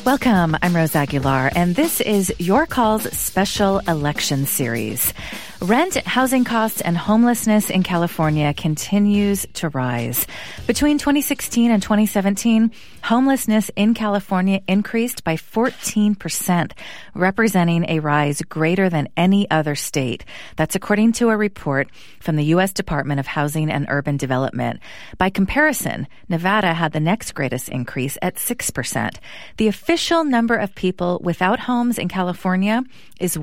Welcome. I'm Rose Aguilar, and this is Your Call's special election series. Rent, housing costs, and homelessness in California continues to rise. Between 2016 and 2017, homelessness in California increased by 14%, representing a rise greater than any other state. That's according to a report from the U.S. Department of Housing and Urban Development. By comparison, Nevada had the next greatest increase at 6%. The official number of people without homes in California is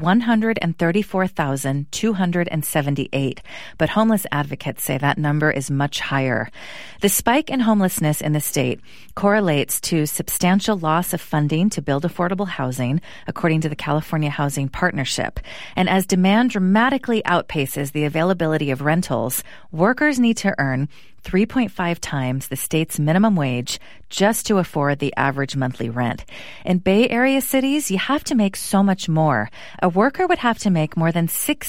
134,278, but homeless advocates say that number is much higher. The spike in homelessness in the state correlates to substantial loss of funding to build affordable housing, according to the California Housing Partnership. And as demand dramatically outpaces the availability of rentals, workers need to earn 3.5 times the state's minimum wage just to afford the average monthly rent. In Bay Area cities, you have to make so much more. A worker would have to make more than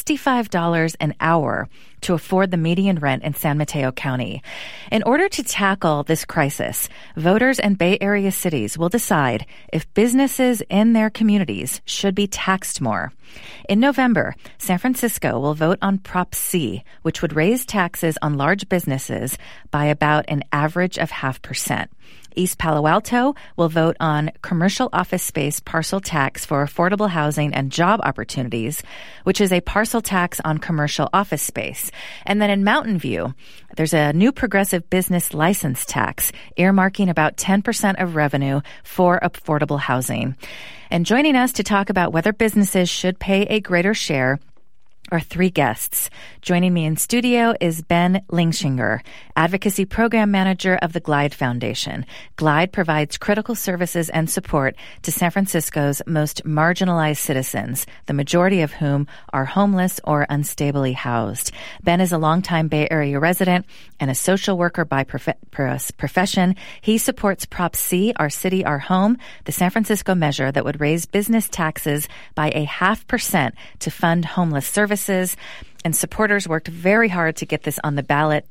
$65 an hour to afford the median rent in San Mateo County. In order to tackle this crisis, voters in Bay Area cities will decide if businesses in their communities should be taxed more. In November, San Francisco will vote on Prop C, which would raise taxes on large businesses by about an average of 0.5%. East Palo Alto will vote on commercial office space parcel tax for affordable housing and job opportunities, which is a parcel tax on commercial office space. And then in Mountain View, there's a new progressive business license tax, earmarking about 10% of revenue for affordable housing. And joining us to talk about whether businesses should pay a greater share are three guests. Joining me in studio is Ben Lingshinger, Advocacy Program Manager of the Glide Foundation. Glide provides critical services and support to San Francisco's most marginalized citizens, the majority of whom are homeless or unstably housed. Ben is a longtime Bay Area resident and a social worker by profession. He supports Prop C, Our City, Our Home, the San Francisco measure that would raise business taxes by 0.5% to fund homeless services. And supporters worked very hard to get this on the ballot.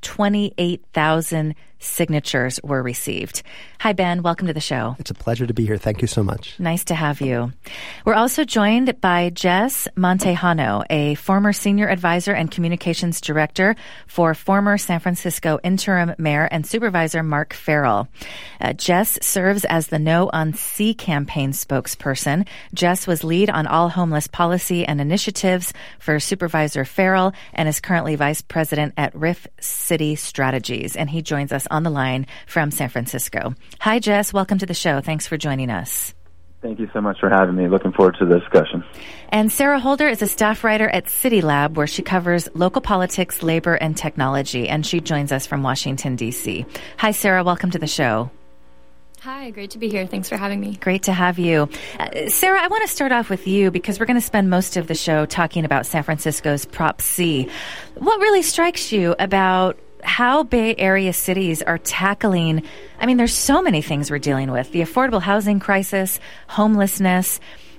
28,000 signatures were received. Hi, Ben. Welcome to the show. It's a pleasure to be here. Thank you so much. Nice to have you. We're also joined by Jess Montejano, a former senior advisor and communications director for former San Francisco interim mayor and supervisor Mark Farrell. Jess serves as the No on C campaign spokesperson. Jess was lead on all homeless policy and initiatives for Supervisor Farrell and is currently vice president at Riff City Strategies. And he joins us on the line from San Francisco. Hi, Jess. Welcome to the show. Thanks for joining us. Thank you so much for having me. Looking forward to the discussion. And Sarah Holder is a staff writer at City Lab, where she covers local politics, labor, and technology, and she joins us from Washington, D.C. Hi, Sarah. Welcome to the show. Hi, great to be here. Thanks for having me. Great to have you. Sarah, I want to start off with you because we're going to spend most of the show talking about San Francisco's Prop C. What really strikes you about how Bay Area cities are tackling, there's so many things we're dealing with: the affordable housing crisis, homelessness,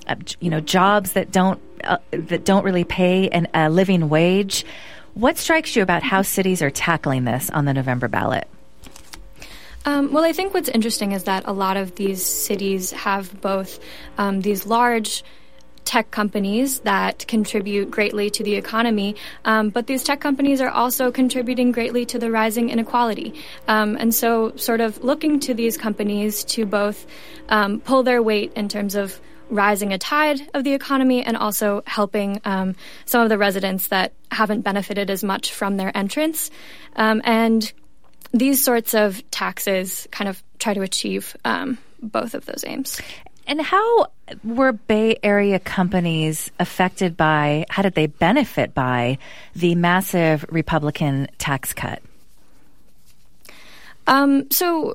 jobs that don't really pay a living wage. What strikes you about how cities are tackling this on the November ballot? Well, I think what's interesting is that a lot of these cities have both these large tech companies that contribute greatly to the economy, but these tech companies are also contributing greatly to the rising inequality. And so sort of looking to these companies to both pull their weight in terms of rising a tide of the economy and also helping some of the residents that haven't benefited as much from their entrance. And these sorts of taxes kind of try to achieve both of those aims. And how were Bay Area companies affected by, how did they benefit by the massive Republican tax cut? So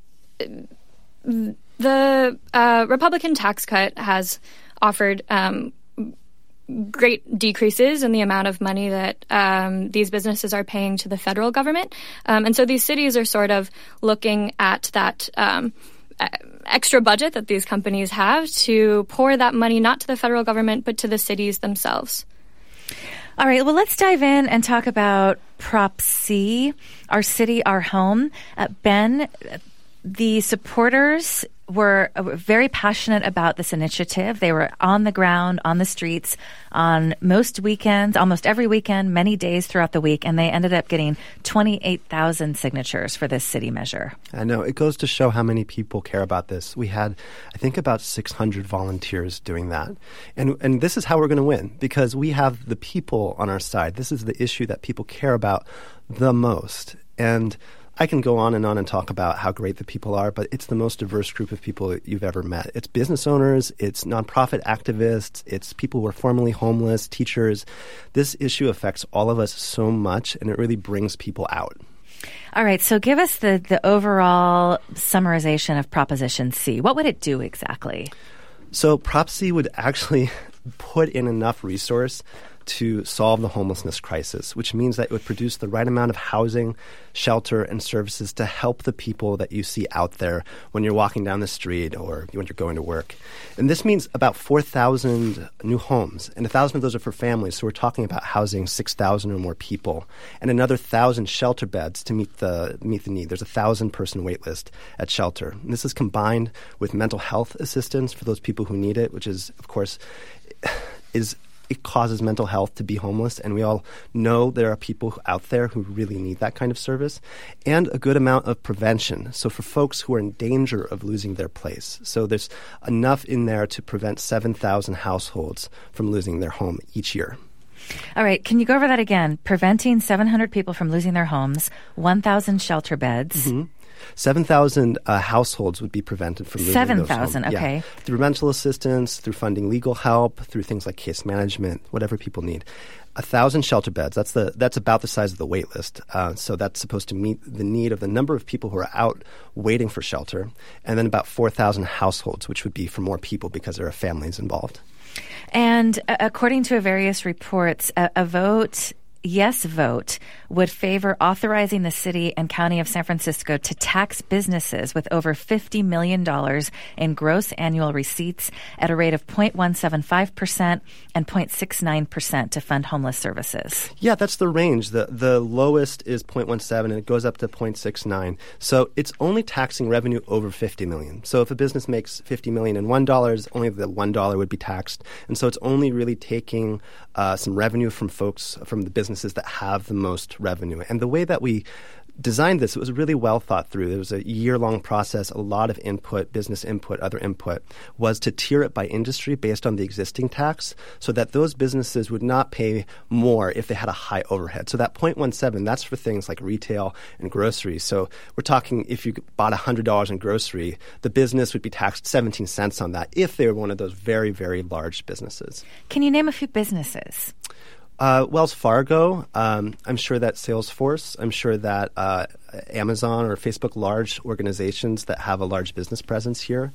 the Republican tax cut has offered great decreases in the amount of money that these businesses are paying to the federal government. And so these cities are sort of looking at that extra budget that these companies have to pour that money not to the federal government, but to the cities themselves. All right, well, let's dive in and talk about Prop C, Our City, Our Home. Ben, the supporters were very passionate about this initiative. They were on the ground, on the streets, on most weekends, almost every weekend, many days throughout the week, and they ended up getting 28,000 signatures for this city measure. I know. It goes to show how many people care about this. We had, I think, about 600 volunteers doing that. And this is how we're going to win, because we have the people on our side. This is the issue that people care about the most. And I can go on and talk about how great the people are, but it's the most diverse group of people that you've ever met. It's business owners, it's nonprofit activists, it's people who are formerly homeless, teachers. This issue affects all of us so much, and it really brings people out. All right, so give us the overall summarization of Proposition C. What would it do exactly? So Prop C would actually put in enough resource to solve the homelessness crisis, which means that it would produce the right amount of housing, shelter, and services to help the people that you see out there when you're walking down the street or when you're going to work. And this means about 4,000 new homes, and 1,000 of those are for families. So we're talking about housing 6,000 or more people, and another 1,000 shelter beds to meet the need. There's a 1,000-person wait list at shelter. And this is combined with mental health assistance for those people who need it, which is, of course, it causes mental health to be homeless, and we all know there are people out there who really need that kind of service, and a good amount of prevention. So for folks who are in danger of losing their place. So there's enough in there to prevent 7,000 households from losing their home each year. All right. Can you go over that again? Preventing 700 people from losing their homes, 1,000 shelter beds. Mm-hmm. 7,000 households would be prevented from losing those homes. 7,000, okay. Yeah. Through rental assistance, through funding legal help, through things like case management, whatever people need. 1,000 shelter beds, that's about the size of the wait list. So that's supposed to meet the need of the number of people who are out waiting for shelter. And then about 4,000 households, which would be for more people because there are families involved. And according to various reports, a yes vote would favor authorizing the city and county of San Francisco to tax businesses with over $50 million in gross annual receipts at a rate of 0.175% and 0.69% to fund homeless services. Yeah, that's the range. The lowest is 0.17 and it goes up to 0.69. So it's only taxing revenue over $50 million. So if a business makes $50 million in $1, only the $1 would be taxed. And so it's only really taking some revenue from the businesses that have the most revenue. And the way that we designed this, it was really well thought through. There was a year-long process, a lot of input, business input, other input, was to tier it by industry based on the existing tax so that those businesses would not pay more if they had a high overhead. So that 0.17, that's for things like retail and groceries. So we're talking if you bought $100 in grocery, the business would be taxed 17 cents on that if they were one of those very, very large businesses. Can you name a few businesses? Wells Fargo, I'm sure that Salesforce, I'm sure that Amazon or Facebook, large organizations that have a large business presence here.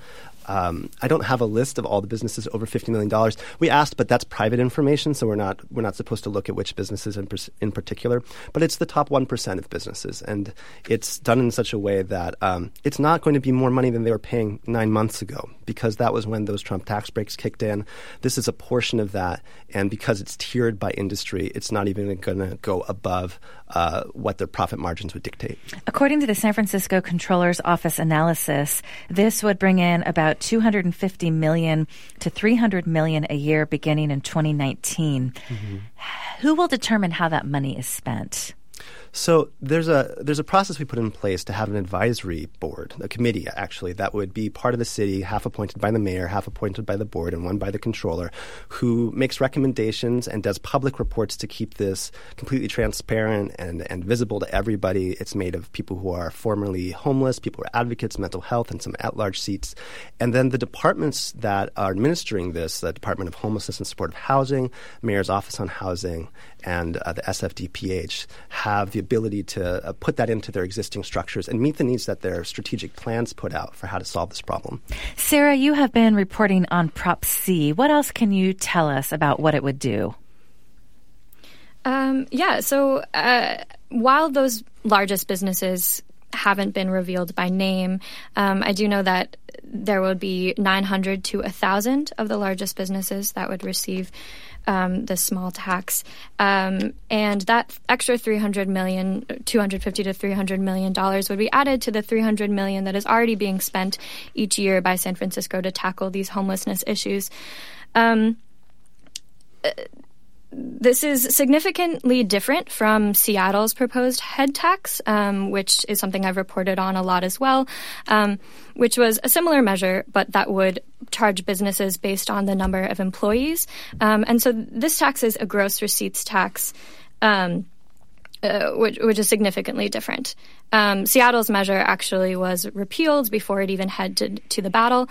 I don't have a list of all the businesses over $50 million. We asked, but that's private information, so we're not supposed to look at which businesses in particular. But it's the top 1% of businesses, and it's done in such a way that it's not going to be more money than they were paying 9 months ago, because that was when those Trump tax breaks kicked in. This is a portion of that, and because it's tiered by industry, it's not even going to go above what their profit margins would dictate. According to the San Francisco Comptroller's Office analysis, this would bring in about $250 million to $300 million a year beginning in 2019. Mm-hmm. Who will determine how that money is spent? So there's a process we put in place to have an advisory board, a committee actually, that would be part of the city, half appointed by the mayor, half appointed by the board, and one by the controller, who makes recommendations and does public reports to keep this completely transparent and visible to everybody. It's made of people who are formerly homeless, people who are advocates, mental health, and some at-large seats. And then the departments that are administering this, the Department of Homelessness and Supportive Housing, Mayor's Office on Housing, and the SFDPH have the ability to put that into their existing structures and meet the needs that their strategic plans put out for how to solve this problem. Sarah, you have been reporting on Prop C. What else can you tell us about what it would do? So while those largest businesses haven't been revealed by name. I do know that there would be 900 to 1,000 of the largest businesses that would receive the small tax. And that extra $250 to $300 million would be added to the $300 million that is already being spent each year by San Francisco to tackle these homelessness issues. This is significantly different from Seattle's proposed head tax, which is something I've reported on a lot as well, which was a similar measure, but that would charge businesses based on the number of employees. And so this tax is a gross receipts tax, which is significantly different. Seattle's measure actually was repealed before it even headed to the ballot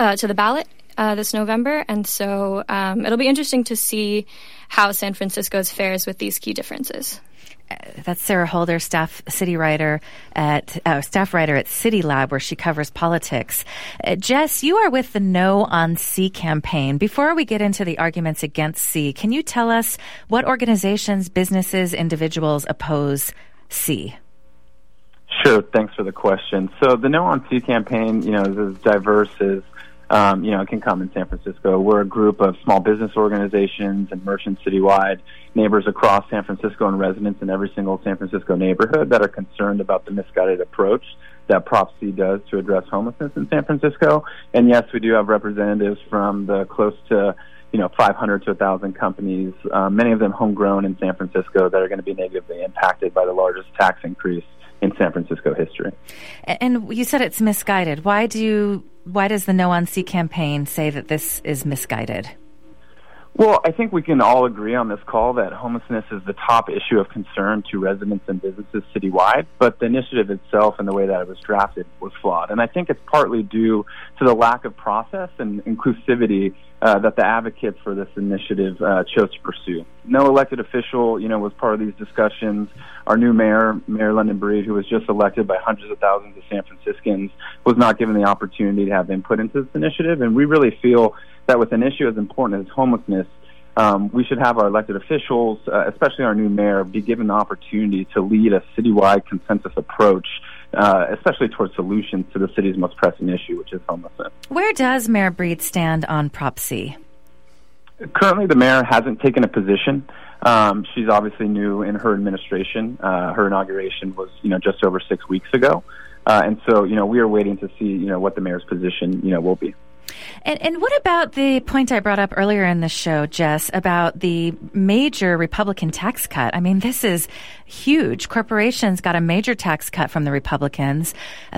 this November, and so it'll be interesting to see how San Francisco's fares with these key differences. That's Sarah Holder, staff writer at City Lab, where she covers politics. Jess, you are with the No on C campaign. Before we get into the arguments against C, can you tell us what organizations, businesses, individuals oppose C? Sure. Thanks for the question. So the No on C campaign, is as diverse as it can come in San Francisco. We're a group of small business organizations and merchants citywide, neighbors across San Francisco, and residents in every single San Francisco neighborhood that are concerned about the misguided approach that Prop C does to address homelessness in San Francisco. And yes, we do have representatives from the close to 500 to 1,000 companies, many of them homegrown in San Francisco, that are going to be negatively impacted by the largest tax increase in San Francisco history. And you said it's misguided. Why does the No on C campaign say that this is misguided? Well, I think we can all agree on this call that homelessness is the top issue of concern to residents and businesses citywide, but the initiative itself and the way that it was drafted was flawed. And I think it's partly due to the lack of process and inclusivity that the advocates for this initiative chose to pursue. No elected official, was part of these discussions. Our new mayor, Mayor London Breed, who was just elected by hundreds of thousands of San Franciscans, was not given the opportunity to have input into this initiative. And we really feel that with an issue as important as homelessness, we should have our elected officials, especially our new mayor, be given the opportunity to lead a citywide consensus approach, especially towards solutions to the city's most pressing issue, which is homelessness. Where does Mayor Breed stand on Prop C? Currently, the mayor hasn't taken a position. She's obviously new in her administration. Her inauguration was, just over 6 weeks ago. And so, we are waiting to see, what the mayor's position, will be. And what about the point I brought up earlier in the show, Jess, about the major Republican tax cut? I mean, this is huge. Corporations got a major tax cut from the Republicans,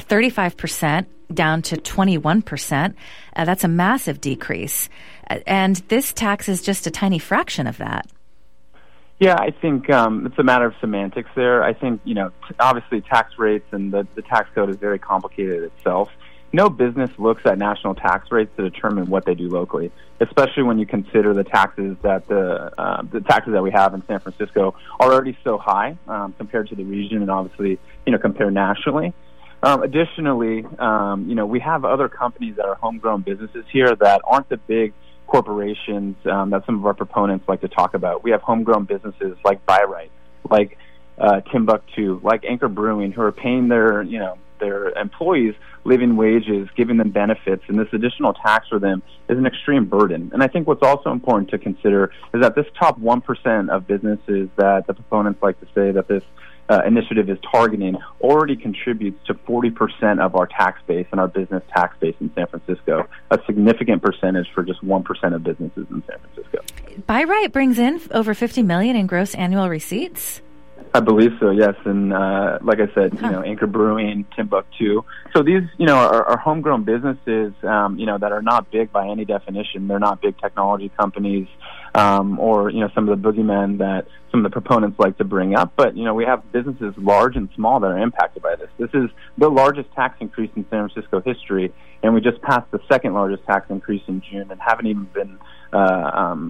35% down to 21%. That's a massive decrease. And this tax is just a tiny fraction of that. Yeah, I think it's a matter of semantics there. I think, obviously tax rates and the tax code is very complicated itself. No business looks at national tax rates to determine what they do locally, especially when you consider the taxes that the taxes that we have in San Francisco are already so high compared to the region, and obviously compared nationally. Additionally, we have other companies that are homegrown businesses here that aren't the big corporations that some of our proponents like to talk about. We have homegrown businesses like Byright, like Timbuktu, like Anchor Brewing, who are paying their employees living wages, giving them benefits, and this additional tax for them is an extreme burden. And I think what's also important to consider is that this top 1% of businesses that the proponents like to say that this initiative is targeting already contributes to 40% of our tax base and our business tax base in San Francisco, a significant percentage for just 1% of businesses in San Francisco. Byright brings in over $50 million in gross annual receipts? I believe so, yes. And like I said, Anchor Brewing, Timbuktu. So these, are homegrown businesses, that are not big by any definition. They're not big technology companies or, some of the boogeymen that some of the proponents like to bring up. But, we have businesses large and small that are impacted by this. This is the largest tax increase in San Francisco history, and we just passed the second largest tax increase in June and haven't even been,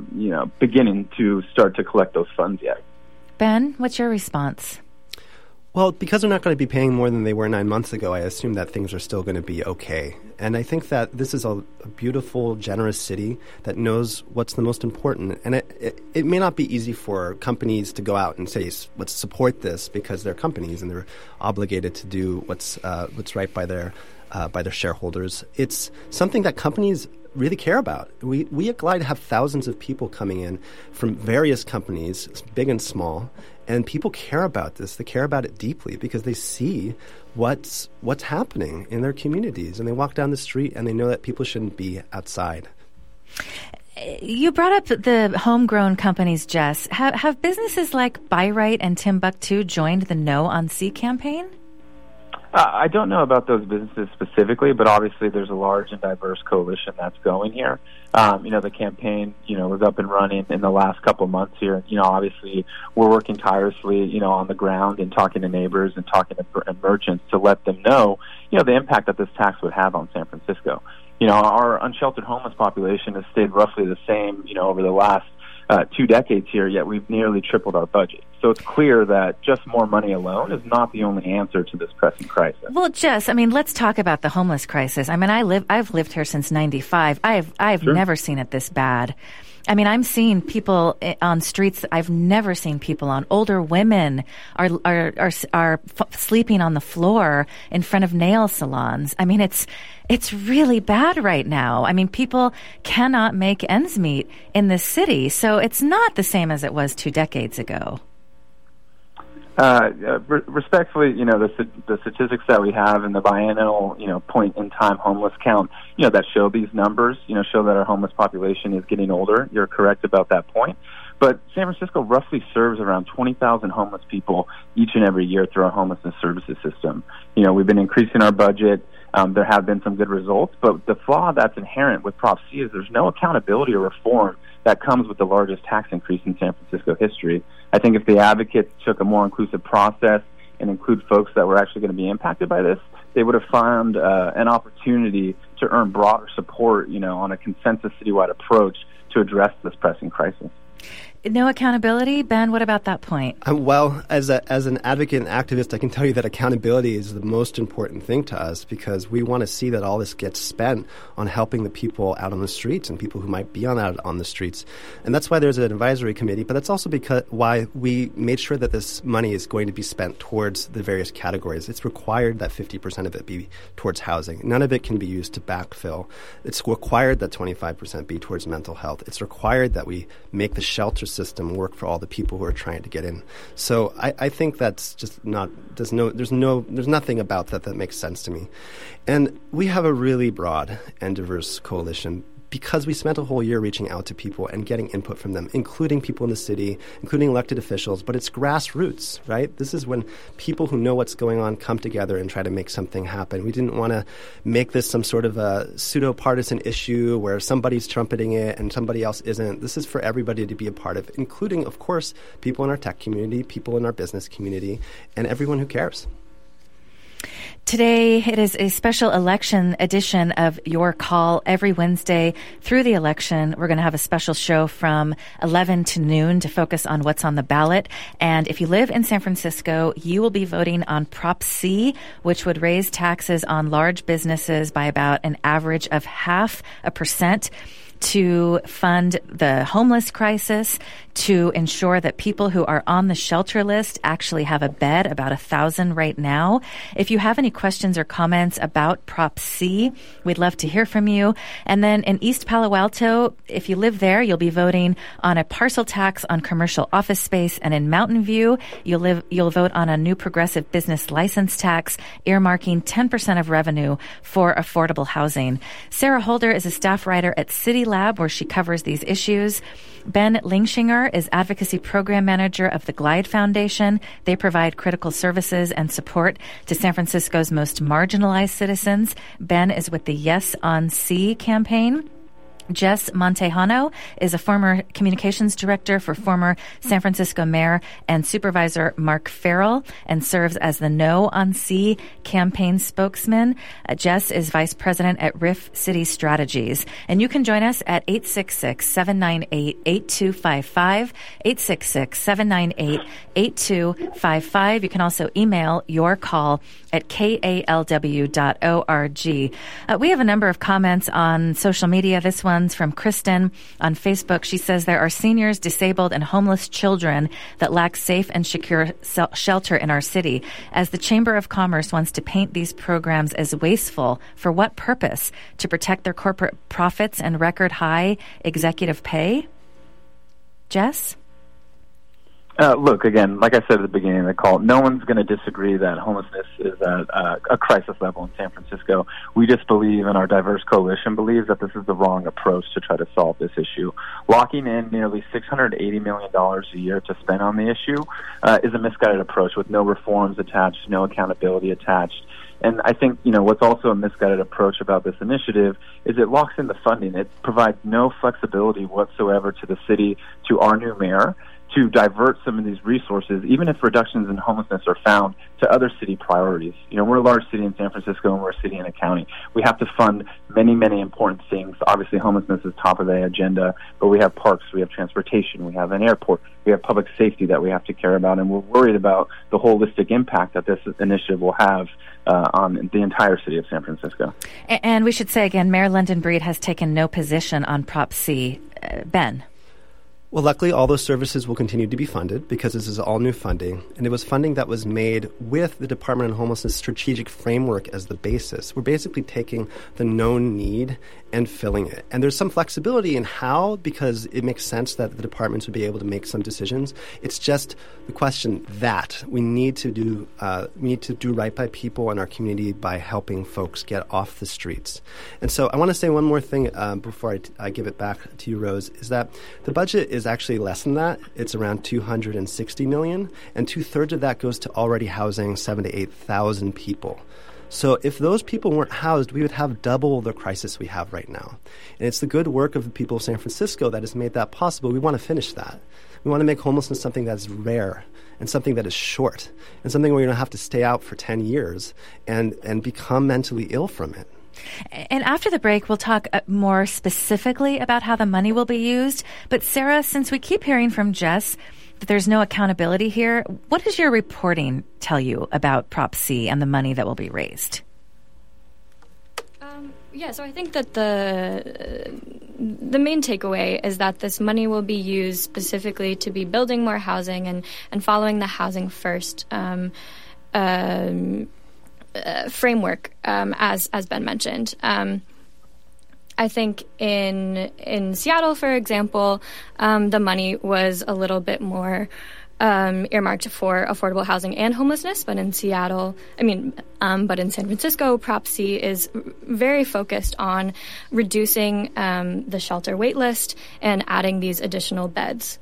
beginning to start to collect those funds yet. Ben, what's your response? Well, because they're not going to be paying more than they were 9 months ago, I assume that things are still going to be okay. And I think that this is a beautiful, generous city that knows what's the most important. And it may not be easy for companies to go out and say, let's support this, because they're companies and they're obligated to do what's right by their shareholders. It's something that companies really care about. We at Glide have thousands of people coming in from various companies, big and small, and people care about this. They care about it deeply because they see what's happening in their communities, and they walk down the street and they know that people shouldn't be outside. You brought up the homegrown companies, Jess. Have businesses like Byrite and Timbuk2 joined the No on C campaign? I don't know about those businesses specifically, but obviously there's a large and diverse coalition that's going here. The campaign, was up and running in the last couple of months here. Obviously we're working tirelessly, on the ground and talking to neighbors and talking to merchants to let them know, the impact that this tax would have on San Francisco. Our unsheltered homeless population has stayed roughly the same, over the last 2 decades here, yet we've nearly tripled our budget. So it's clear that just more money alone is not the only answer to this pressing crisis. Well, Jess, let's talk about the homeless crisis. I've lived here since '95. I've Sure. never seen it this bad. I'm seeing people on streets. I've never seen people on. Older women are sleeping on the floor in front of nail salons. It's really bad right now. People cannot make ends meet in this city. So it's not the same as it was 2 decades ago. Respectfully, the statistics that we have in the biennial, point in time homeless count, that show these numbers, show that our homeless population is getting older. You're correct about that point. But San Francisco roughly serves around 20,000 homeless people each and every year through our homelessness services system. We've been increasing our budget. There have been some good results, but the flaw that's inherent with Prop C is there's no accountability or reform that comes with the largest tax increase in San Francisco history. I think if the advocates took a more inclusive process and include folks that were actually going to be impacted by this, they would have found an opportunity to earn broader support, on a consensus citywide approach to address this pressing crisis. No accountability? Ben, what about that point? Well, as an advocate and activist, I can tell you that accountability is the most important thing to us, because we want to see that all this gets spent on helping the people out on the streets and people who might be out on the streets. And that's why there's an advisory committee, but that's also why we made sure that this money is going to be spent towards the various categories. It's required that 50% of it be towards housing. None of it can be used to backfill. It's required that 25% be towards mental health. It's required that we make the shelter system work for all the people who are trying to get in. So I think that's just not, there's nothing about that makes sense to me. And we have a really broad and diverse coalition because we spent a whole year reaching out to people and getting input from them, including people in the city, including elected officials, but it's grassroots, right? This is when people who know what's going on come together and try to make something happen. We didn't want to make this some sort of a pseudo-partisan issue where somebody's trumpeting it and somebody else isn't. This is for everybody to be a part of, including, of course, people in our tech community, people in our business community, and everyone who cares. Today, it is a special election edition of Your Call. Every Wednesday through the election, we're going to have a special show from 11 to noon to focus on what's on the ballot. And if you live in San Francisco, you will be voting on Prop C, which would raise taxes on large businesses by about an average of 0.5% to fund the homeless crisis, to ensure that people who are on the shelter list actually have a bed, about 1,000 right now. If you have any questions or comments about Prop C, we'd love to hear from you. And then in East Palo Alto, if you live there, you'll be voting on a parcel tax on commercial office space. And in Mountain View, you'll vote on a new progressive business license tax, earmarking 10% of revenue for affordable housing. Sarah Holder is a staff writer at City Lab, where she covers these issues. Ben Lingshinger is Advocacy Program Manager of the Glide Foundation. They provide critical services and support to San Francisco's most marginalized citizens. Ben is with the Yes on C campaign. Jess Montejano is a former communications director for former San Francisco Mayor and Supervisor Mark Farrell and serves as the No on C campaign spokesman. Jess is vice president at Riff City Strategies. And you can join us at 866-798-8255, 866-798-8255. You can also email your call at kalw.org. We have a number of comments on social media. This one's from Kristen on Facebook. She says there are seniors, disabled, and homeless children that lack safe and secure shelter in our city. As the Chamber of Commerce wants to paint these programs as wasteful, for what purpose? To protect their corporate profits and record high executive pay? Jess? Look, again, like I said at the beginning of the call, no one's going to disagree that homelessness is at a crisis level in San Francisco. We just believe, and our diverse coalition believes, that this is the wrong approach to try to solve this issue. Locking in nearly $680 million a year to spend on the issue is a misguided approach with no reforms attached, no accountability attached. And I think, what's also a misguided approach about this initiative is it locks in the funding. It provides no flexibility whatsoever to the city, to our new mayor, to divert some of these resources, even if reductions in homelessness are found, to other city priorities. We're a large city in San Francisco, and we're a city and a county. We have to fund many, many important things. Obviously, homelessness is top of the agenda, but we have parks, we have transportation, we have an airport, we have public safety that we have to care about, and we're worried about the holistic impact that this initiative will have on the entire city of San Francisco. And we should say again, Mayor London Breed has taken no position on Prop C. Ben? Well, luckily, all those services will continue to be funded because this is all new funding. And it was funding that was made with the Department of Homelessness strategic framework as the basis. We're basically taking the known need and filling it. And there's some flexibility in how, because it makes sense that the departments would be able to make some decisions. It's just the question that we need to do right by people in our community by helping folks get off the streets. And so I want to say one more thing before I give it back to you, Rose, is that the budget is actually less than that. It's around $260 million, and 2/3 of that goes to already housing 7,000 to 8,000 people. So if those people weren't housed, we would have double the crisis we have right now. And it's the good work of the people of San Francisco that has made that possible. We want to finish that. We want to make homelessness something that's rare and something that is short and something where you don't have to stay out for 10 years and become mentally ill from it. And after the break, we'll talk more specifically about how the money will be used. But Sarah, since we keep hearing from Jess that there's no accountability here, what does your reporting tell you about Prop C and the money that will be raised? So I think that the main takeaway is that this money will be used specifically to be building more housing and following the housing first framework, as Ben mentioned. I think in Seattle, for example, the money was a little bit more earmarked for affordable housing and homelessness, but in San Francisco, Prop C is very focused on reducing the shelter wait list and adding these additional beds.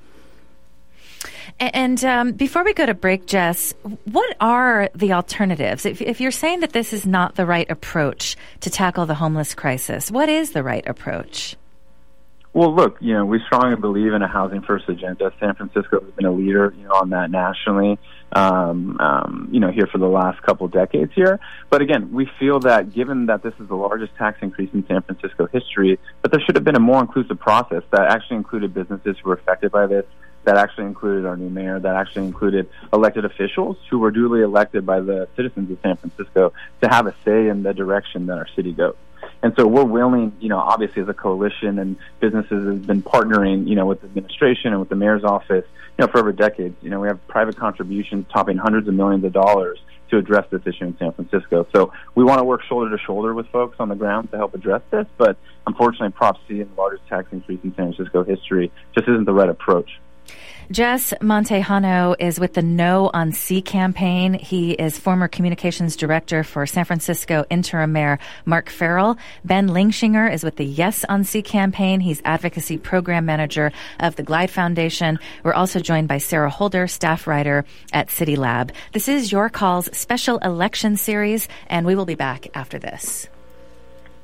And before we go to break, Jess, what are the alternatives? If you're saying that this is not the right approach to tackle the homeless crisis, what is the right approach? Well, look, we strongly believe in a housing first agenda. San Francisco has been a leader, on that nationally, here for the last couple of decades here. But again, we feel that given that this is the largest tax increase in San Francisco history, that there should have been a more inclusive process that actually included businesses who were affected by this, that actually included our new mayor, that actually included elected officials who were duly elected by the citizens of San Francisco to have a say in the direction that our city goes. And so we're willing, obviously as a coalition, and businesses have been partnering, with the administration and with the mayor's office, for over decades. We have private contributions topping hundreds of millions of dollars to address this issue in San Francisco. So we want to work shoulder to shoulder with folks on the ground to help address this. But unfortunately, Prop C and the largest tax increase in San Francisco history just isn't the right approach. Jess Montejano is with the No on C campaign. He is former communications director for San Francisco interim mayor Mark Farrell. Ben Lingshinger is with the Yes on C campaign. He's advocacy program manager of the Glide Foundation. We're also joined by Sarah Holder, staff writer at City Lab. This is Your Call's special election series, and we will be back after this.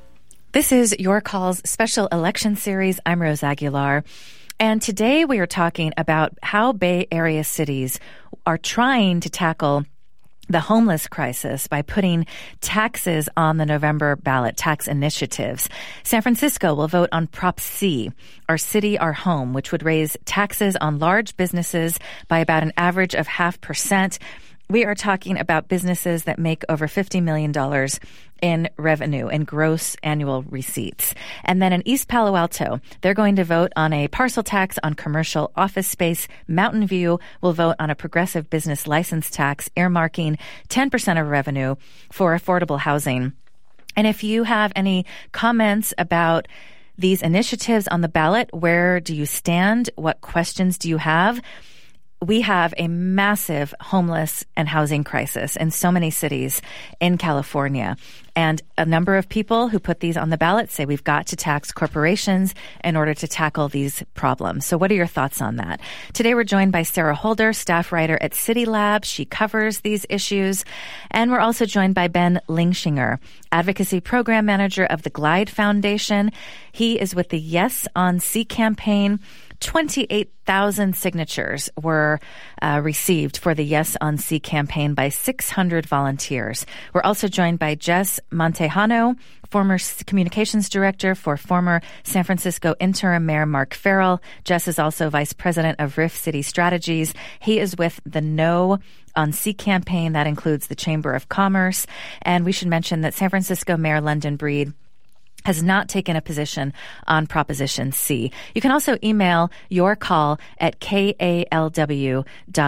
This is Your Call's special election series. I'm Rose Aguilar. And today we are talking about how Bay Area cities are trying to tackle the homeless crisis by putting taxes on the November ballot, tax initiatives. San Francisco will vote on Prop C, Our City, Our Home, which would raise taxes on large businesses by about an average of 0.5%. We are talking about businesses that make over $50 million in revenue and gross annual receipts. And then in East Palo Alto, they're going to vote on a parcel tax on commercial office space. Mountain View will vote on a progressive business license tax, earmarking 10% of revenue for affordable housing. And if you have any comments about these initiatives on the ballot, where do you stand? What questions do you have? We have a massive homeless and housing crisis in so many cities in California. And a number of people who put these on the ballot say we've got to tax corporations in order to tackle these problems. So what are your thoughts on that? Today we're joined by Sarah Holder, staff writer at City Lab. She covers these issues. And we're also joined by Ben Lingshinger, advocacy program manager of the Glide Foundation. He is with the Yes on C campaign. 28,000 signatures were received for the Yes on C campaign by 600 volunteers. We're also joined by Jess Montejano, former communications director for former San Francisco interim mayor Mark Farrell. Jess is also vice president of Rift City Strategies. He is with the No on C campaign. That includes the Chamber of Commerce. And we should mention that San Francisco Mayor London Breed has not taken a position on Proposition C. You can also email your call at kalw.org.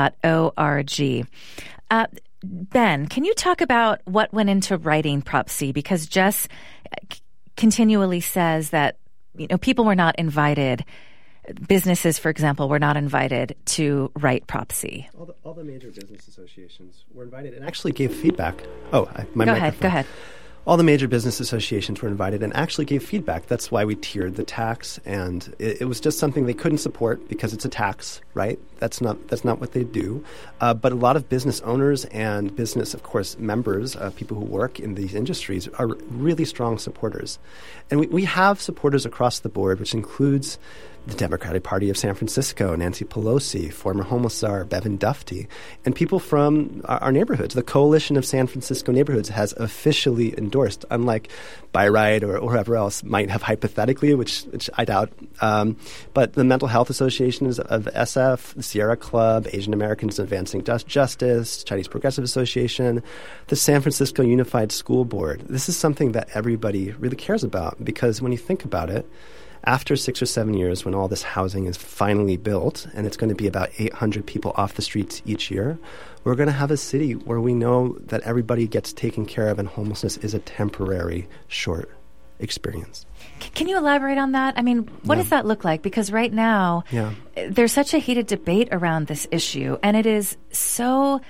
Ben, can you talk about what went into writing Prop C? Because Jess continually says that people were not invited. Businesses, for example, were not invited to write Prop C. All the major business associations were invited and actually gave feedback. Go ahead. All the major business associations were invited and actually gave feedback. That's why we tiered the tax, and it was just something they couldn't support because it's a tax, right? That's not what they do. But a lot of business owners and business, of course, members, people who work in these industries, are really strong supporters. And we have supporters across the board, which includes the Democratic Party of San Francisco, Nancy Pelosi, former homeless czar Bevan Dufty, and people from our neighborhoods. The Coalition of San Francisco Neighborhoods has officially endorsed, unlike By-Right or whoever else might have hypothetically, which I doubt. But the Mental Health Associations of SF, the Sierra Club, Asian Americans Advancing Justice, Chinese Progressive Association, the San Francisco Unified School Board. This is something that everybody really cares about because when you think about it, after 6 or 7 years, when all this housing is finally built, and it's going to be about 800 people off the streets each year, we're going to have a city where we know that everybody gets taken care of and homelessness is a temporary, short experience. Can you elaborate on that? I mean, what does that look like? Because right now, there's such a heated debate around this issue, and it is so...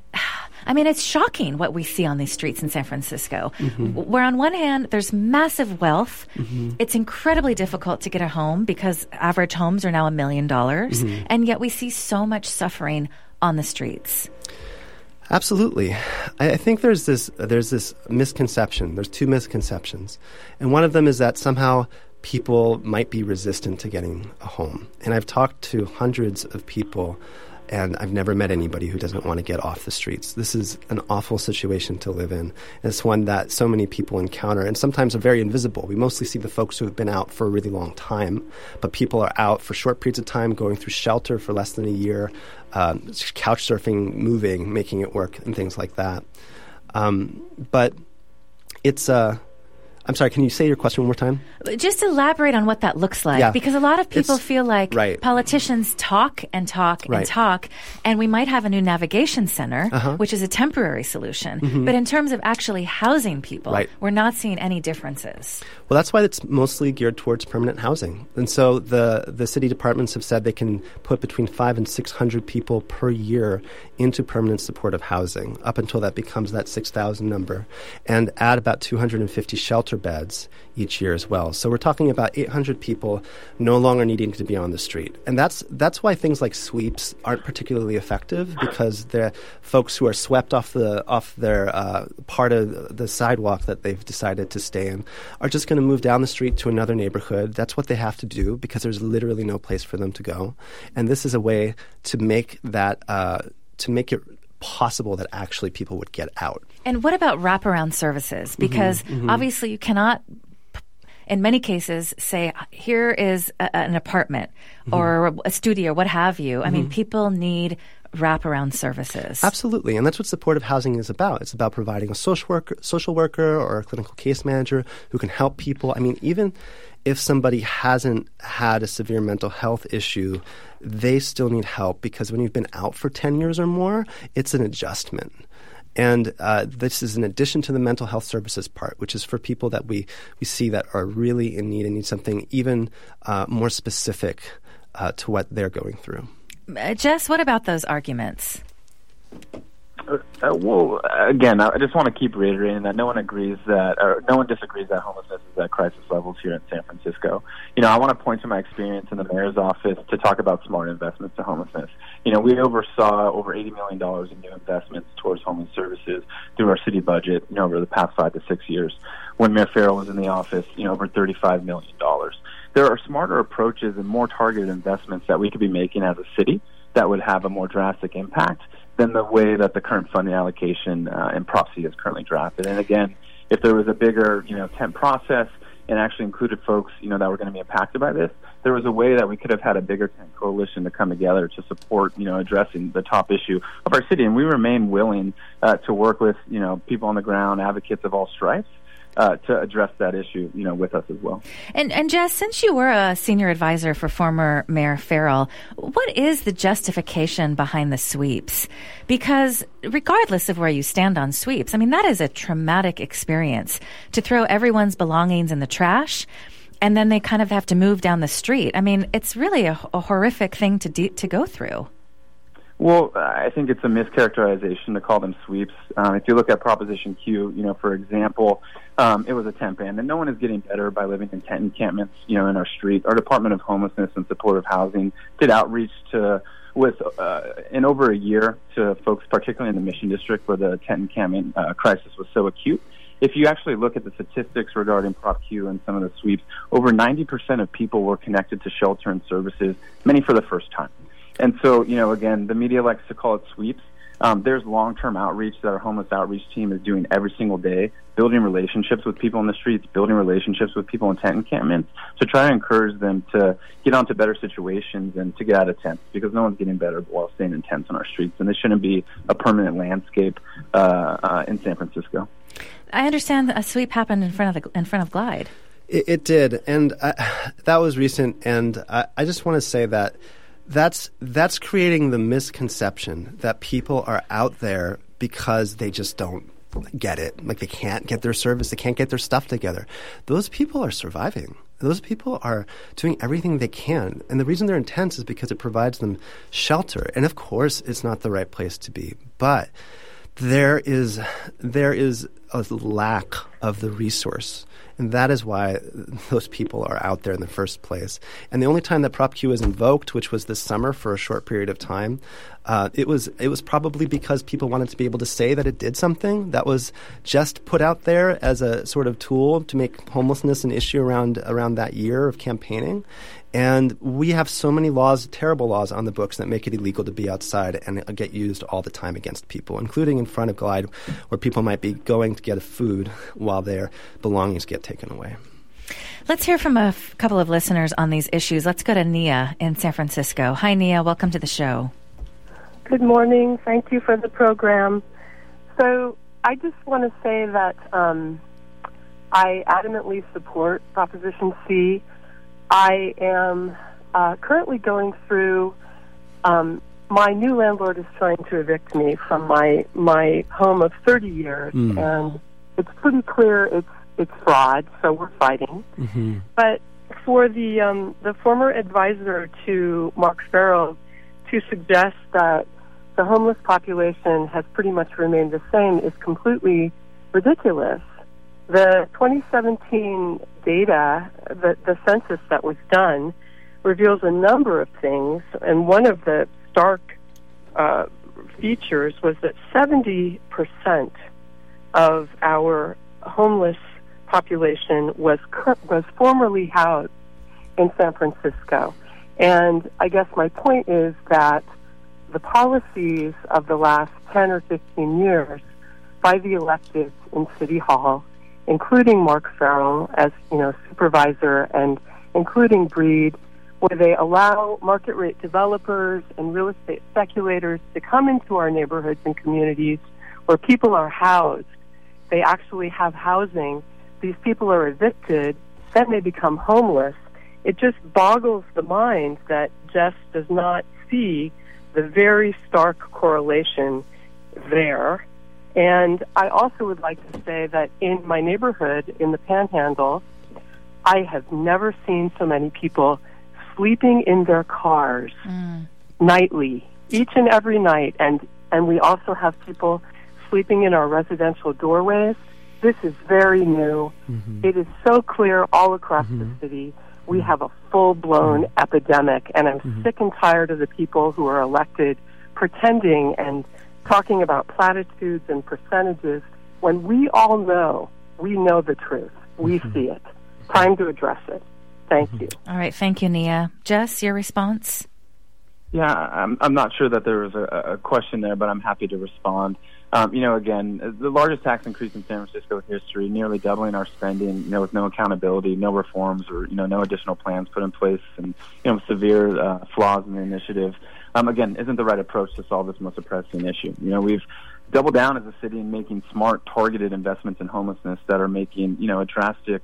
I mean, it's shocking what we see on these streets in San Francisco, where on one hand, there's massive wealth. It's incredibly difficult to get a home because average homes are now $1 million, and yet we see so much suffering on the streets. Absolutely. I think there's this misconception. There's two misconceptions. And one of them is that somehow people might be resistant to getting a home. And I've talked to hundreds of people, and I've never met anybody who doesn't want to get off the streets. This is an awful situation to live in. And it's one that so many people encounter and sometimes are very invisible. We mostly see the folks who have been out for a really long time, but people are out for short periods of time, going through shelter for less than a year, couch surfing, moving, making it work, and things like that. But it's I'm sorry, can you say your question one more time? Just elaborate on what that looks like. Because a lot of people feel like politicians talk and talk and talk, and we might have a new navigation center, which is a temporary solution. But in terms of actually housing people, we're not seeing any differences. Well, that's why it's mostly geared towards permanent housing. And so the city departments have said they can put between 500 and 600 people per year into permanent supportive housing up until that becomes that 6,000 number, and add about 250 shelter shelter beds each year as well. So we're talking about 800 people no longer needing to be on the street. And that's why things like sweeps aren't particularly effective, because they're folks who are swept off their part of the sidewalk that they've decided to stay in are just going to move down the street to another neighborhood. That's what they have to do because there's literally no place for them to go. And this is a way to make that to make it possible that actually people would get out. And what about wraparound services? Because obviously you cannot, in many cases, say, here is an apartment or a studio, what have you. I mean, people need wraparound services. Absolutely. And that's what supportive housing is about. It's about providing a social worker or a clinical case manager who can help people. I mean, even if somebody hasn't had a severe mental health issue, they still need help, because when you've been out for 10 years or more, it's an adjustment. And this is in addition to the mental health services part, which is for people that we see that are really in need and need something even more specific to what they're going through. Jess, what about those arguments? Well, again, I just want to keep reiterating that no one disagrees that homelessness is at crisis levels here in San Francisco. I want to point to my experience in the mayor's office to talk about smart investments to homelessness. We oversaw over $80 million in new investments towards homeless services through our city budget, over the past 5 to 6 years. When Mayor Farrell was in the office, over $35 million. There are smarter approaches and more targeted investments that we could be making as a city that would have a more drastic impact than the way that the current funding allocation in Prop C is currently drafted. And again, if there was a bigger, tent process and actually included folks, that were going to be impacted by this, there was a way that we could have had a bigger tent coalition to come together to support, addressing the top issue of our city. And we remain willing to work with, people on the ground, advocates of all stripes, to address that issue, with us as well. And Jess, since you were a senior advisor for former Mayor Farrell, what is the justification behind the sweeps? Because regardless of where you stand on sweeps, I mean, that is a traumatic experience to throw everyone's belongings in the trash, and then they kind of have to move down the street. I mean, it's really a horrific thing to go through. Well, I think it's a mischaracterization to call them sweeps. If you look at Proposition Q, for example, it was a tent ban, and no one is getting better by living in tent encampments, in our street. Our Department of Homelessness and Supportive Housing did outreach in over a year to folks, particularly in the Mission District, where the tent encampment crisis was so acute. If you actually look at the statistics regarding Prop Q and some of the sweeps, over 90% of people were connected to shelter and services, many for the first time. And so, again, the media likes to call it sweeps. There's long-term outreach that our homeless outreach team is doing every single day, building relationships with people in the streets, building relationships with people in tent encampments to try to encourage them to get onto better situations and to get out of tents, because no one's getting better while staying in tents on our streets. And this shouldn't be a permanent landscape in San Francisco. I understand a sweep happened in front of Glide. It did, and that was recent. And I just want to say that that's creating the misconception that people are out there because they just don't get it. Like, they can't get their service, they can't get their stuff together. Those people are surviving. Those people are doing everything they can. And the reason they're in tents is because it provides them shelter. And of course, it's not the right place to be. But there is a lack of the resource. And that is why those people are out there in the first place. And the only time that Prop Q was invoked, which was this summer for a short period of time, it was probably because people wanted to be able to say that it did something that was just put out there as a sort of tool to make homelessness an issue around that year of campaigning. And we have so many laws, terrible laws on the books that make it illegal to be outside and get used all the time against people, including in front of Glide, where people might be going to get food while their belongings get taken away. Let's hear from a couple of listeners on these issues. Let's go to Nia in San Francisco. Hi, Nia. Welcome to the show. Good morning. Thank you for the program. So I just want to say that I adamantly support Proposition C. I am currently going through, my new landlord is trying to evict me from my home of 30 years, and it's pretty clear it's fraud, so we're fighting. Mm-hmm. But for the former advisor to Mark Farrell to suggest that the homeless population has pretty much remained the same is completely ridiculous. The 2017 data, the census that was done, reveals a number of things, and one of the stark features was that 70% of our homeless population was formerly housed in San Francisco. And I guess my point is that the policies of the last 10 or 15 years by the electeds in City Hall, including Mark Farrell as supervisor, and including Breed, where they allow market rate developers and real estate speculators to come into our neighborhoods and communities where people are housed. They actually have housing. These people are evicted, then they become homeless. It just boggles the mind that Jess does not see the very stark correlation there. And I also would like to say that in my neighborhood, in the Panhandle, I have never seen so many people sleeping in their cars nightly, each and every night. And we also have people sleeping in our residential doorways. This is very new. It is so clear all across the city. We have a full-blown epidemic, and I'm sick and tired of the people who are elected pretending and talking about platitudes and percentages when we all know, we know the truth. We see it. Time to address it. Thank you. All right. Thank you, Nia. Jess, your response? Yeah, I'm not sure that there was a question there, but I'm happy to respond. Again, the largest tax increase in San Francisco history, nearly doubling our spending, with no accountability, no reforms, or, no additional plans put in place, and, severe flaws in the initiative, again, isn't the right approach to solve this most pressing issue. We've doubled down as a city in making smart, targeted investments in homelessness that are making, a drastic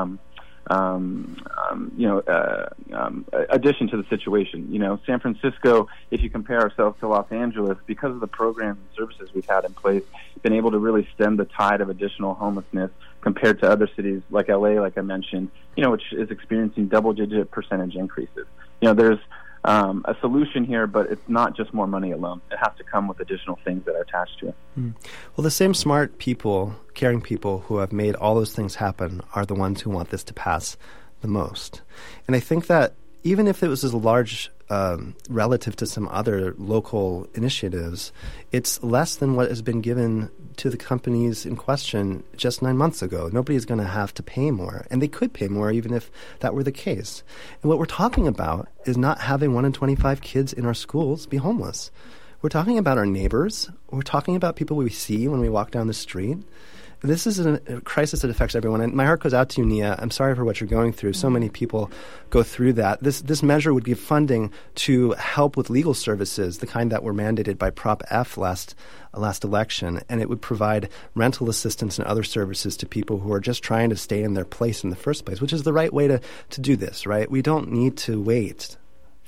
addition to the situation. San Francisco, if you compare ourselves to Los Angeles, because of the programs and services we've had in place, been able to really stem the tide of additional homelessness compared to other cities like LA, like I mentioned, which is experiencing double-digit percentage increases. There's a solution here, but it's not just more money alone. It has to come with additional things that are attached to it. Well, the same smart people, caring people who have made all those things happen are the ones who want this to pass the most. And I think that even if it was as large relative to some other local initiatives, it's less than what has been given to the companies in question just 9 months ago. Nobody's going to have to pay more, and they could pay more even if that were the case. And what we're talking about is not having 1 in 25 kids in our schools be homeless. We're talking about our neighbors. We're talking about people we see when we walk down the street. This is a crisis that affects everyone. And my heart goes out to you, Nia. I'm sorry for what you're going through. So many people go through that. This measure would give funding to help with legal services, the kind that were mandated by Prop F last election. And it would provide rental assistance and other services to people who are just trying to stay in their place in the first place, which is the right way to do this, right? We don't need to wait.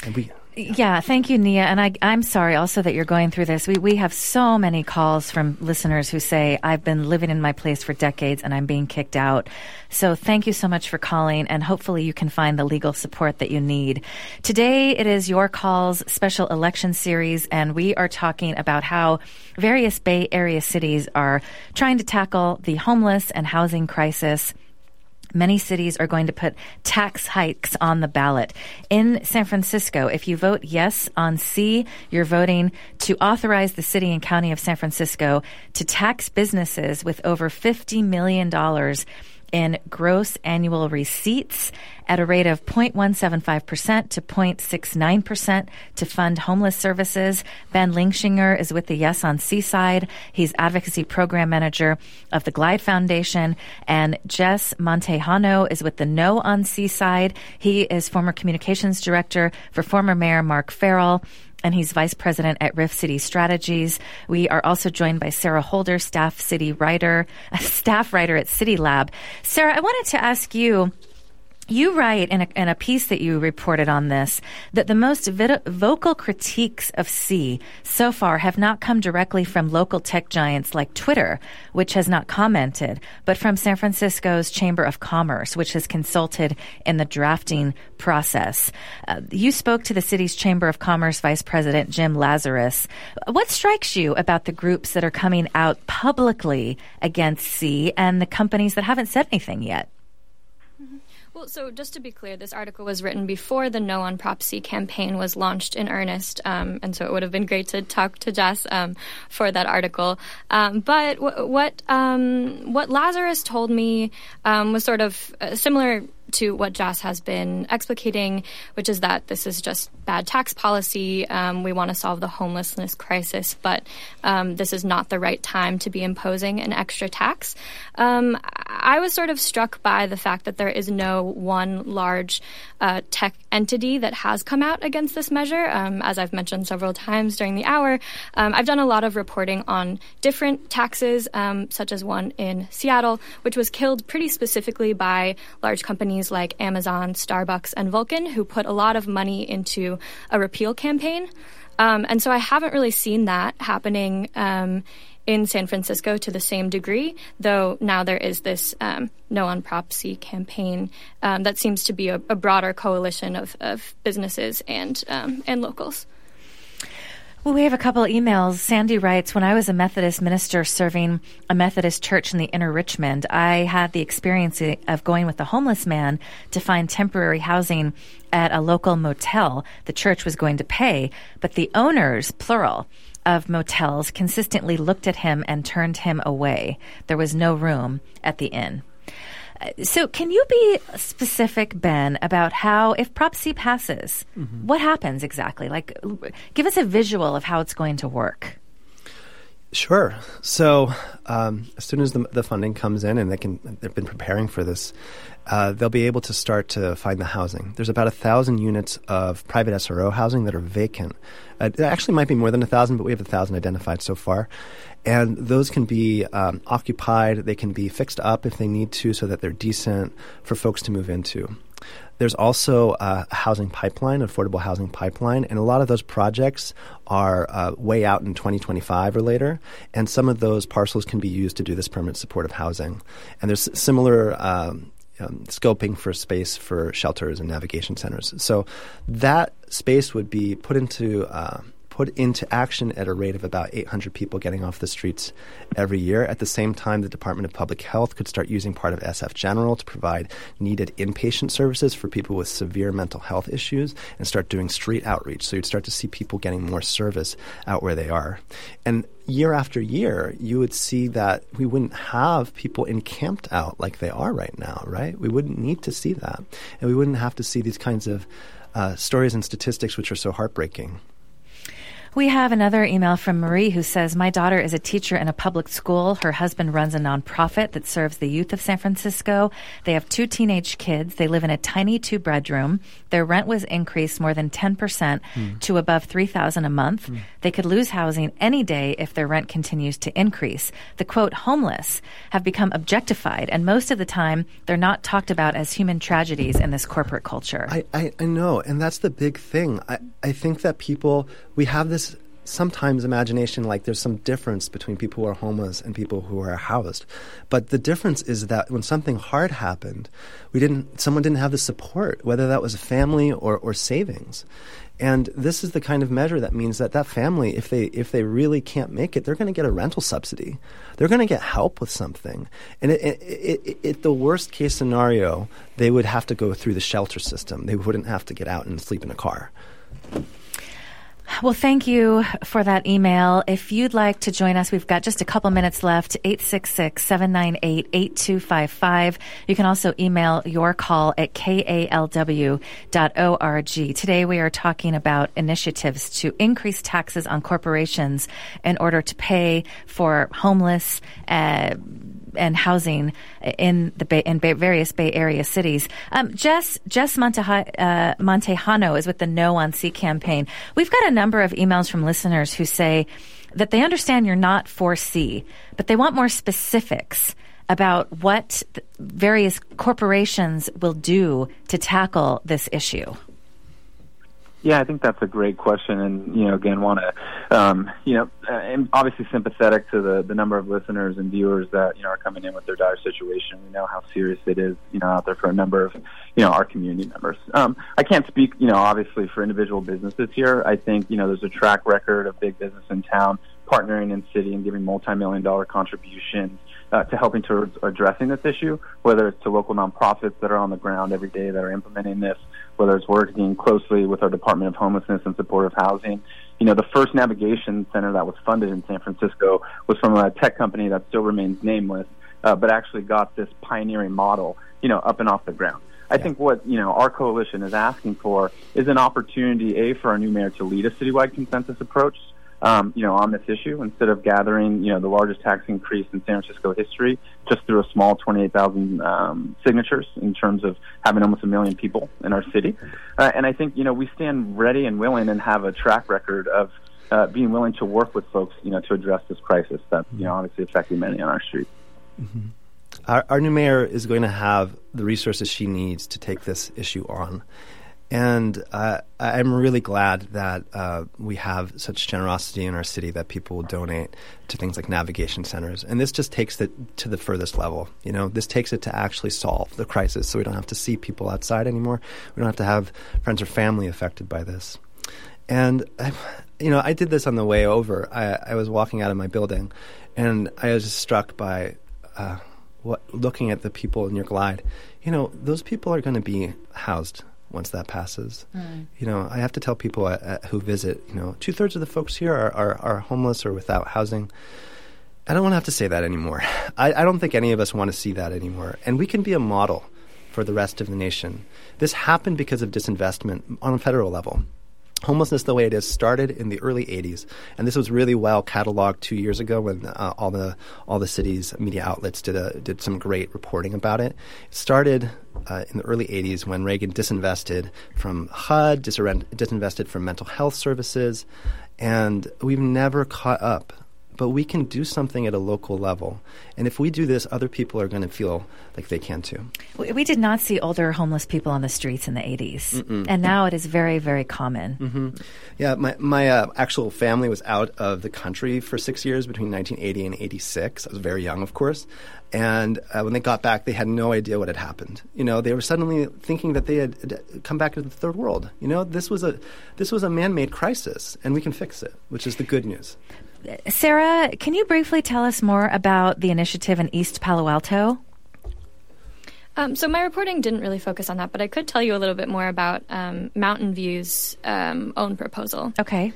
Yeah, thank you, Nia. And I'm sorry also that you're going through this. We have so many calls from listeners who say, I've been living in my place for decades and I'm being kicked out. So thank you so much for calling, and hopefully you can find the legal support that you need. Today it is Your Calls special election series, and we are talking about how various Bay Area cities are trying to tackle the homeless and housing crisis. Many cities are going to put tax hikes on the ballot. In San Francisco, if you vote yes on C, you're voting to authorize the city and county of San Francisco to tax businesses with over $50 million in gross annual receipts at a rate of 0.175% to 0.69% to fund homeless services. Ben Lingshinger is with the Yes on C side. He's advocacy program manager of the Glide Foundation. And Jess Montejano is with the No on C side. He is former communications director for former Mayor Mark Farrell, and he's vice president at Rift City Strategies. We are also joined by Sarah Holder, staff writer at City Lab. Sarah, I wanted to ask you, You write in a piece that you reported on this that the most vocal critiques of C so far have not come directly from local tech giants like Twitter, which has not commented, but from San Francisco's Chamber of Commerce, which has consulted in the drafting process. You spoke to the city's Chamber of Commerce Vice President Jim Lazarus. What strikes you about the groups that are coming out publicly against C and the companies that haven't said anything yet? Well, so just to be clear, this article was written before the No on Prop C campaign was launched in earnest, and so it would have been great to talk to Jess for that article. But what Lazarus told me was sort of similar to what Jess has been explicating, which is that this is just bad tax policy. We want to solve the homelessness crisis, but this is not the right time to be imposing an extra tax. I was sort of struck by the fact that there is no one large tech entity that has come out against this measure. As I've mentioned several times during the hour, I've done a lot of reporting on different taxes, such as one in Seattle, which was killed pretty specifically by large companies like Amazon, Starbucks, and Vulcan, who put a lot of money into a repeal campaign. And so I haven't really seen that happening in San Francisco to the same degree, though now there is this No on Prop C campaign that seems to be a broader coalition of businesses and locals. Well, we have a couple of emails. Sandy writes, when I was a Methodist minister serving a Methodist church in the inner Richmond, I had the experience of going with a homeless man to find temporary housing at a local motel the church was going to pay, but the owners, plural, of motels consistently looked at him and turned him away. There was no room at the inn. So can you be specific, Ben, about how, if Prop C passes, what happens exactly? Like, give us a visual of how it's going to work. Sure. So as soon as the funding comes in, and they've been preparing for this, they'll be able to start to find the housing. There's about 1,000 units of private SRO housing that are vacant. It actually might be more than 1,000, but we have 1,000 identified so far. And those can be occupied. They can be fixed up if they need to so that they're decent for folks to move into. There's also a housing pipeline, affordable housing pipeline, and a lot of those projects are way out in 2025 or later, and some of those parcels can be used to do this permanent supportive housing. And there's similar scoping for space for shelters and navigation centers. So that space would be put into action at a rate of about 800 people getting off the streets every year. At the same time, the Department of Public Health could start using part of SF General to provide needed inpatient services for people with severe mental health issues and start doing street outreach. So you'd start to see people getting more service out where they are. And year after year, you would see that we wouldn't have people encamped out like they are right now, right? We wouldn't need to see that. And we wouldn't have to see these kinds of stories and statistics which are so heartbreaking. We have another email from Marie who says, my daughter is a teacher in a public school. Her husband runs a nonprofit that serves the youth of San Francisco. They have 2 teenage kids. They live in a tiny 2-bedroom. Their rent was increased more than 10% to above $3,000 a month. They could lose housing any day if their rent continues to increase. The, quote, homeless have become objectified, and most of the time they're not talked about as human tragedies in this corporate culture. I know, and that's the big thing. I think that we have this sometimes imagination like there's some difference between people who are homeless and people who are housed. But the difference is that when something hard happened, someone didn't have the support, whether that was a family or savings. And this is the kind of measure that means that family, if they really can't make it, they're going to get a rental subsidy. They're going to get help with something. And the worst case scenario, they would have to go through the shelter system. They wouldn't have to get out and sleep in a car. Well, thank you for that email. If you'd like to join us, we've got just a couple minutes left, 866-798-8255. You can also email your call at kalw.org. Today we are talking about initiatives to increase taxes on corporations in order to pay for homeless and housing in various Bay Area cities. Jess Montejano is with the No on C campaign. We've got a number of emails from listeners who say that they understand you're not for C, but they want more specifics about what various corporations will do to tackle this issue? Yeah, I think that's a great question, and again, want to, I'm obviously sympathetic to the number of listeners and viewers that are coming in with their dire situation. We know how serious it is, out there for a number of, our community members. I can't speak, obviously for individual businesses here. I think there's a track record of big business in town partnering in city and giving multi-million-dollar contributions to helping towards addressing this issue, whether it's to local nonprofits that are on the ground every day that are implementing this, whether it's working closely with our Department of Homelessness and Supportive Housing. The first navigation center that was funded in San Francisco was from a tech company that still remains nameless, but actually got this pioneering model, up and off the ground. I think what, our coalition is asking for is an opportunity, for our new mayor to lead a citywide consensus approach, on this issue, instead of gathering, the largest tax increase in San Francisco history just through a small 28,000 signatures in terms of having almost 1 million people in our city. And I think, we stand ready and willing and have a track record of being willing to work with folks, to address this crisis that's, obviously affecting many on our streets. Mm-hmm. Our new mayor is going to have the resources she needs to take this issue on. And I'm really glad that we have such generosity in our city that people will donate to things like navigation centers. And this just takes it to the furthest level. This takes it to actually solve the crisis, so we don't have to see people outside anymore. We don't have to have friends or family affected by this. And, I did this on the way over. I was walking out of my building, and I was just struck by looking at the people in your glide. Those people are going to be housed once that passes. I have to tell people who visit, 2/3 of the folks here are homeless or without housing. I don't want to have to say that anymore. I don't think any of us want to see that anymore. And we can be a model for the rest of the nation. This happened because of disinvestment on a federal level. Homelessness, the way it is, started in the early 80s, and this was really well cataloged 2 years ago when all the city's media outlets did some great reporting about it. It started in the early 80s when Reagan disinvested from HUD, disinvested from mental health services, and we've never caught up. But we can do something at a local level. And if we do this, other people are going to feel like they can too. We did not see older homeless people on the streets in the 80s. Mm-mm. And now it is very, very common. Mm-hmm. Yeah, my actual family was out of the country for 6 years between 1980 and 86. I was very young, of course. And when they got back, they had no idea what had happened. They were suddenly thinking that they had come back to the third world. This was a man-made crisis, and we can fix it, which is the good news. Sarah, can you briefly tell us more about the initiative in East Palo Alto? So my reporting didn't really focus on that, but I could tell you a little bit more about Mountain View's own proposal. Okay.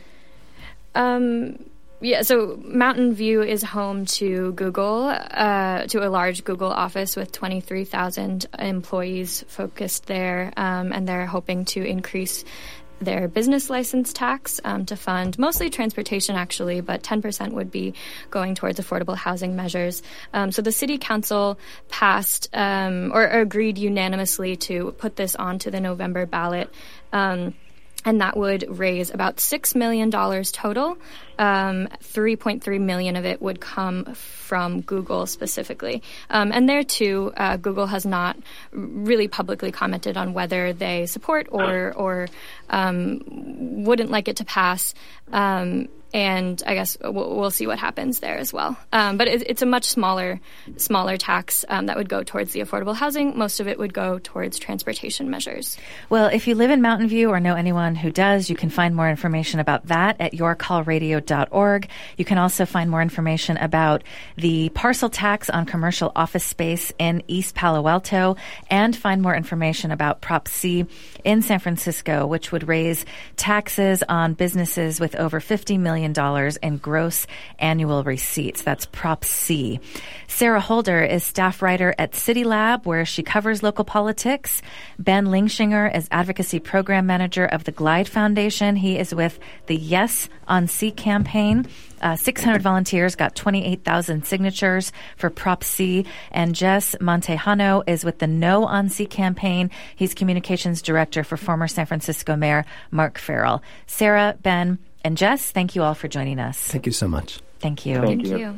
So Mountain View is home to Google, to a large Google office with 23,000 employees focused there, and they're hoping to increase their business license tax to fund mostly transportation, actually, but 10% would be going towards affordable housing measures. So the city council passed or agreed unanimously to put this onto the November ballot. And that would raise about $6 million total. $3.3 million of it would come from Google specifically. And there, too, Google has not really publicly commented on whether they support or wouldn't like it to pass. And I guess we'll see what happens there as well. But it's a much smaller tax that would go towards the affordable housing. Most of it would go towards transportation measures. Well, if you live in Mountain View or know anyone who does, you can find more information about that at yourcallradio.org. You can also find more information about the parcel tax on commercial office space in East Palo Alto and find more information about Prop C in San Francisco, which would raise taxes on businesses with over $50 million in gross annual receipts. That's Prop C. Sarah Holder is staff writer at City Lab, where she covers local politics. Ben Lingshinger is advocacy program manager of the Glide Foundation. He is with the Yes on C campaign. 600 volunteers got 28,000 signatures for Prop C. And Jess Montejano is with the No on C campaign. He's communications director for former San Francisco Mayor Mark Farrell. Sarah, Ben, and Jess, thank you all for joining us. Thank you so much. Thank you. Thank you.